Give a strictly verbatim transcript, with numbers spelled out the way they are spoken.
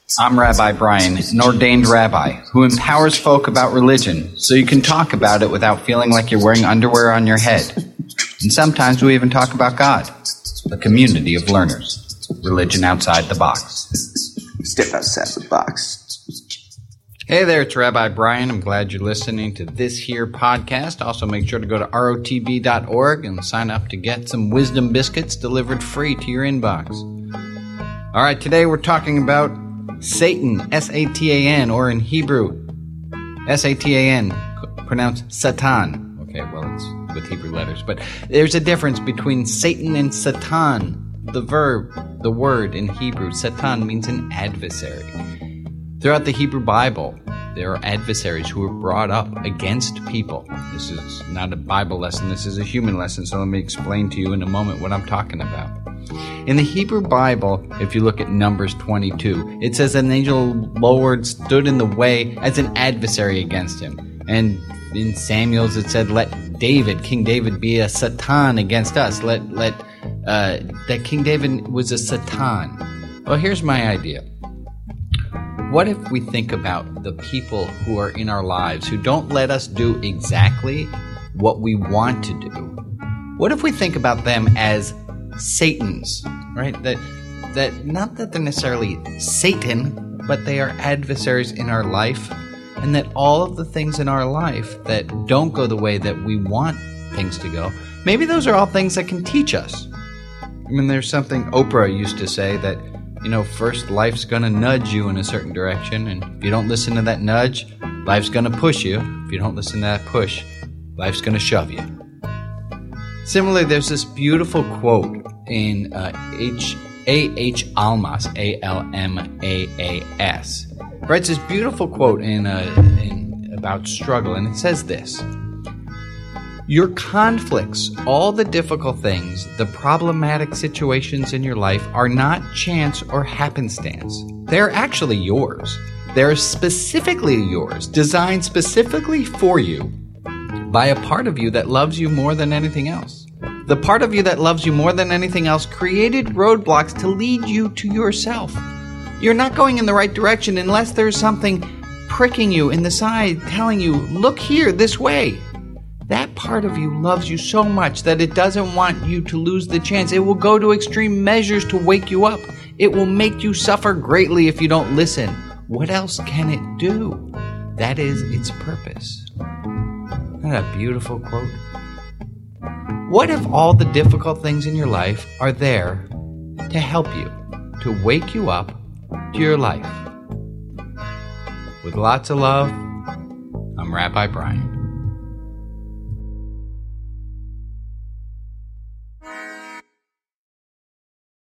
I'm Rabbi Brian, an ordained rabbi who empowers folk about religion so you can talk about it without feeling like you're wearing underwear on your head. And sometimes we even talk about God, a community of learners, religion outside the box. Step outside the box. Hey there, it's Rabbi Brian. I'm glad you're listening to this here podcast. Also, make sure to go to R O T B dot org and sign up to get some wisdom biscuits delivered free to your inbox. All right, today we're talking about Satan, S A T A N, or in Hebrew, S A T A N, pronounced Satan. Okay, well, it's with Hebrew letters, but there's a difference between Satan and Satan. The verb, the word in Hebrew, Satan, means an adversary. Throughout the Hebrew Bible, there are adversaries who are brought up against people. This is not a Bible lesson, this is a human lesson, so let me explain to you in a moment what I'm talking about. In the Hebrew Bible, if you look at Numbers twenty-two, it says an angel of the Lord stood in the way as an adversary against him. And in Samuel's it said, let David, King David, be a Satan against us. Let, let, uh, that King David was a Satan. Well, here's my idea. What if we think about the people who are in our lives who don't let us do exactly what we want to do? What if we think about them as Satans, right? That, that not that they're necessarily Satan, but they are adversaries in our life, and that all of the things in our life that don't go the way that we want things to go, maybe those are all things that can teach us. I mean, there's something Oprah used to say that, you know, first life's going to nudge you in a certain direction, and if you don't listen to that nudge, life's going to push you. If you don't listen to that push, life's going to shove you. Similarly, there's this beautiful quote in uh, H. A. H. Almaas, A L M A A S. Writes this beautiful quote in, uh, in about struggle, and it says this: your conflicts, all the difficult things, the problematic situations in your life are not chance or happenstance. They're actually yours. They're specifically yours, designed specifically for you by a part of you that loves you more than anything else. The part of you that loves you more than anything else created roadblocks to lead you to yourself. You're not going in the right direction unless there's something pricking you in the side, telling you, look here, this way. That part of you loves you so much that it doesn't want you to lose the chance. It will go to extreme measures to wake you up. It will make you suffer greatly if you don't listen. What else can it do? That is its purpose. Isn't that a beautiful quote? What if all the difficult things in your life are there to help you, to wake you up to your life? With lots of love, I'm Rabbi Brian.